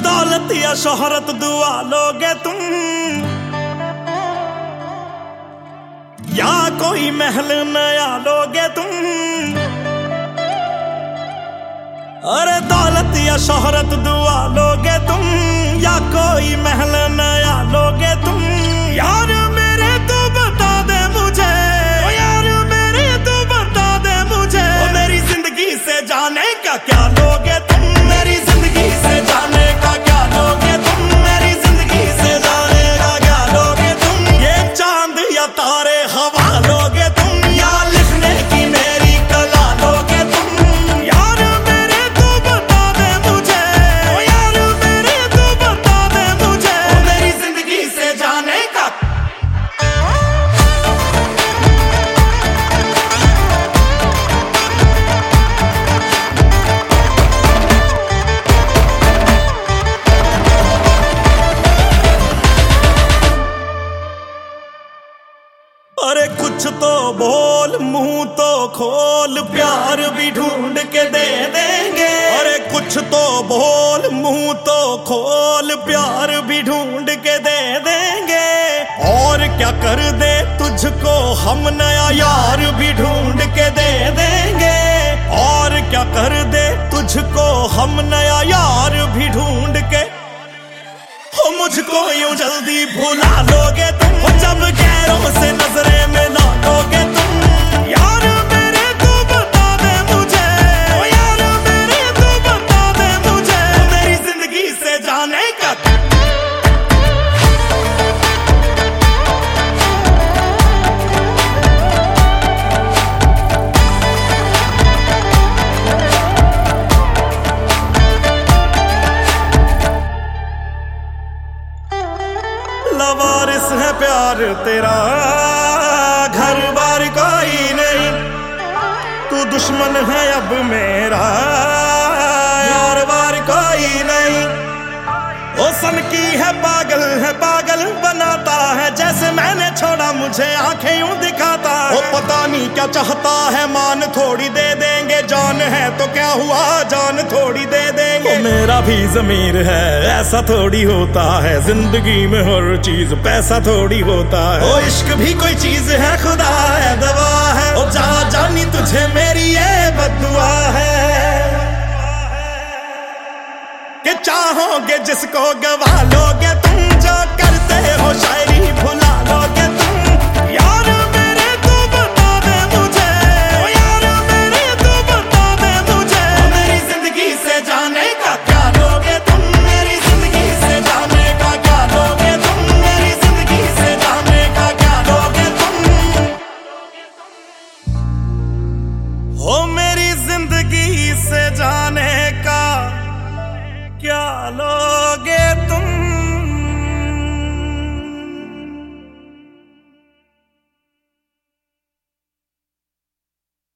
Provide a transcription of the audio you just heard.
दौलत या शोहरत दुआ लोगे तुम, या कोई महल नया लोगे तुम। अरे दौलत या शोहरत दुआ लोगे तुम, या कोई महल नया लोगे तुम। यार मेरे तू बता दे मुझे, ओ यार मेरे तू बता दे मुझे, ओ मेरी जिंदगी से जाने का क्या लोगे तुम। मेरी जिंदगी से जाने का क्या लोगे तुम, मेरी जिंदगी से जाने का क्या लोगे तुम। ये चांद या तारे हवा लोगे तुम, या लिखने की मेरी कला लोगे तुम। यार मेरे तू बता दे मुझे, ओ यार मेरे तू बता दे मुझे, ओ मेरी जिंदगी से जाने का। अरे कुछ तो बोल, मुंह तो खोल, प्यार भी ढूंढ के दे देंगे। अरे कुछ तो बोल, मुंह तो खोल, प्यार भी ढूंढ के दे देंगे। और क्या कर दे तुझको हम, नया यार भी ढूंढ के दे देंगे। और क्या कर दे तुझको हम, नया यार भी ढूंढ के। हो मुझको यूं जल्दी भुला लोगे तुम, हो जब गैरों से नजरें मिला लोगे तुम। यार मेरे तू बता दे मुझे, ओ यार मेरे तू बता दे मुझे, मेरी जिंदगी से जाने का। लवारिस है प्यार तेरा, घर बार कोई नहीं। तू दुश्मन है अब मेरा, यार बार कोई नहीं। ओ सन की है पागल बनाता है। जैसे मैंने छोड़ा मुझे आंखें यूं दिखाता है। ओ पता नहीं क्या चाहता है, मान थोड़ी दे देंगे। जान है तो क्या हुआ, जान थोड़ी दे देंगे। ओ मेरा भी ज़मीर है, ऐसा थोड़ी होता है। जिंदगी में हर चीज पैसा थोड़ी होता है। ओ इश्क भी कोई चीज है, खुदा है दवा है। ओ जा जानी तुझे मेरी ये बद्दुआ है, कि चाहोगे जिसको गवा लोगे तुम। जो करते हो शायरी भुला लोगे तुम। यार मेरे तू बता दे मुझे, ओ यार मेरे तू बता दे मुझे, मेरी जिंदगी से जाने का क्या लोगे तुम। मेरी जिंदगी से जाने का क्या लोगे तुम, मेरी जिंदगी से जाने का क्या लोगे तुम। हो मेरी जिंदगी से जाने का क्या लो